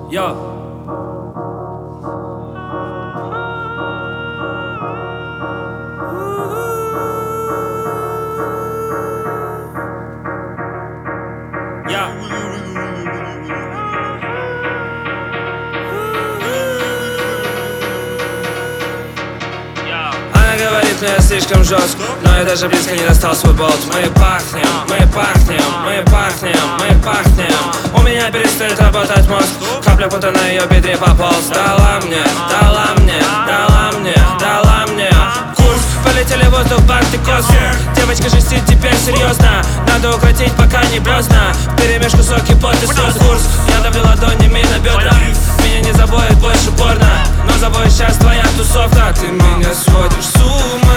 Yo. Она говорит, что я слишком жестк, но я даже близко не достал свой болт. Мы пахнем, мы пахнем, мы пахнем, мы пахнем. У меня перестает работать мозг, капля пота на ее бедре пополз. Дала мне, дала мне, дала мне, дала мне курс. Полетели в воздух, банты космос. Девочка жестит теперь серьезно, надо укротить, пока не поздно. Вперемешку соки, пот и слез. Курс, я давлю ладонями на бедра. Меня не заводит больше порно, но заводит сейчас твоя тусовка. Ты меня сводишь с ума.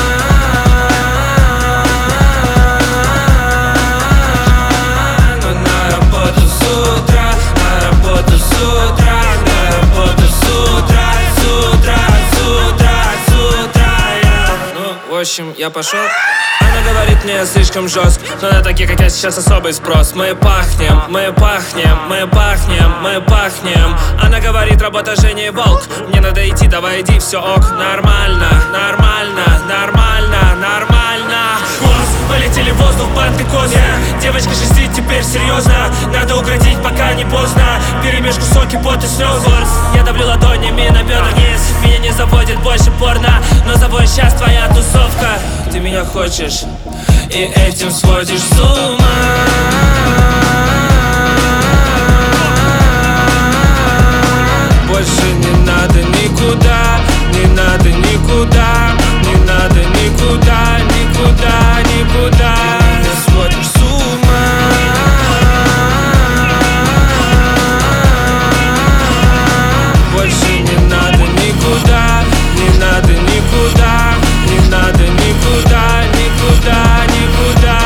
Но на работу с утра, на работу с утра, на работу с утра, с утра, с утра, с утра. Ну, в общем, я пошел. Она говорит мне, я слишком жестк, но на таких, как я, сейчас особый спрос. Мы пахнем, мы пахнем, мы пахнем, мы пахнем. Она говорит, работа Женя и волк. Мне надо идти, давай иди, все ок. Нормально, нормально, нормально, нормально. Курс, полетели в воздух, банты козы. Девочка жестит теперь серьезно, надо укротить, пока не поздно. Перемешку соки, пот и слезы. Я давлю ладонями на бедра. Меня не заводит больше порно, но заводит сейчас твоя тусовка. Ты меня хочешь и этим сводишь с ума. Больше не надо никуда, не надо никуда, не надо никуда, никуда, никуда. Ты меня сводишь с ума. Больше не надо никуда, не надо никуда, не надо никуда, никуда, никуда.